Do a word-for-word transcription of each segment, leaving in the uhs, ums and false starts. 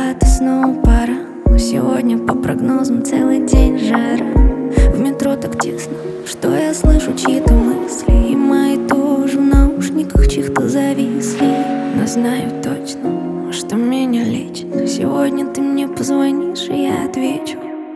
Закат и снова пара, но сегодня по прогнозам целый день жара. В метро так тесно, что я слышу чьи-то мысли, и мои тоже в наушниках чьих-то зависли. Но знаю точно, что меня лечит. Сегодня ты мне позвонишь, и я отвечу.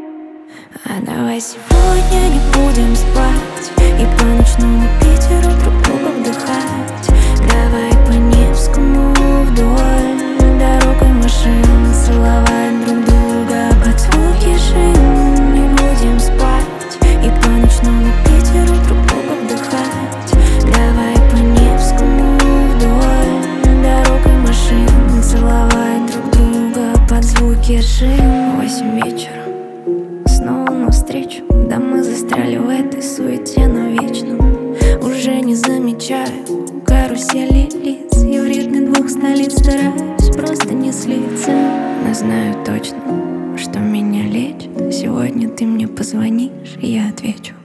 А давай сегодня не будем спать и по ночному Питеру друг друга вдыхать. Давай по Невскому вдоль дорог и машин целовать друг друга под звуки шин. Не будем спать и по ночному Питеру друг друга вдыхать. Давай по Невскому вдоль дорог и машин целовать друг друга под звуки шин. Восемь вечера, снова навстречу. Да мы застряли в этой суете навечно. Уже не замечаю карусели лиц, и в ритме двух столиц стараюсь просто не слиться. Но знаю точно, что меня лечит. Сегодня ты мне позвонишь, и я отвечу.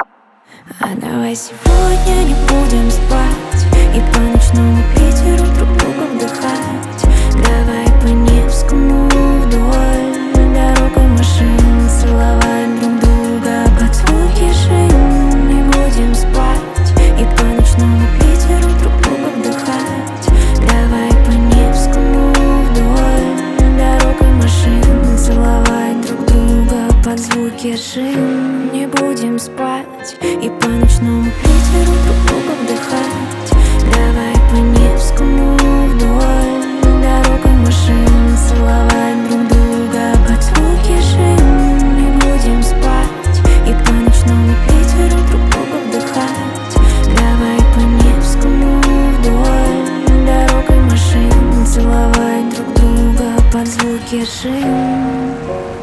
А давай сегодня не будем спать и по ночному Питеру друг друга вдыхать. Давай по Невскому вдоль дорог и машин целовать друг друга под звуки шин. Не будем спать и по ночному Питеру друг друга вдыхать. Давай по Невскому вдоль дорог и машин целовать друг друга под звуки шин. Не будем спать и по ночному Питеру друг друга вдыхать. Давай по Невскому вдоль дорог и машин целовать друг друга под звуки шин. Не будем спать и по ночному Питеру друг друга вдыхать. Давай по Невскому вдоль дорог и машин целовать друг друга под звуки шин.